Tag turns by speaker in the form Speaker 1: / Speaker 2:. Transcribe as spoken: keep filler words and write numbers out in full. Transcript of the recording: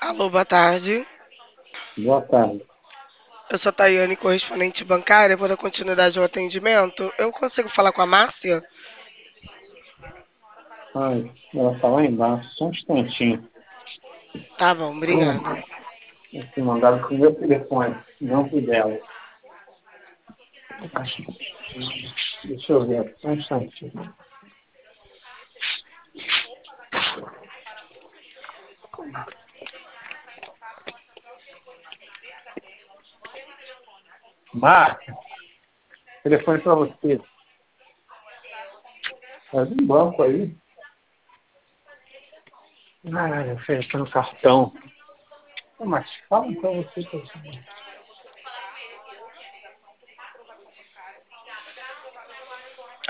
Speaker 1: Alô, boa tarde.
Speaker 2: Boa tarde.
Speaker 1: Eu sou a Tayane, correspondente bancária. Vou dar continuidade ao atendimento. Eu consigo falar com a Márcia?
Speaker 2: Ai, ela tá lá embaixo, só um instantinho.
Speaker 1: Tá bom,
Speaker 2: Hum,
Speaker 1: obrigada.
Speaker 2: aqui mandaram pro meu telefone, não pro dela. Deixa eu ver, só um instantinho. Marca, telefone pra você. Faz um banco aí. Ah, oferecendo cartão. Ah, mas fala pra você.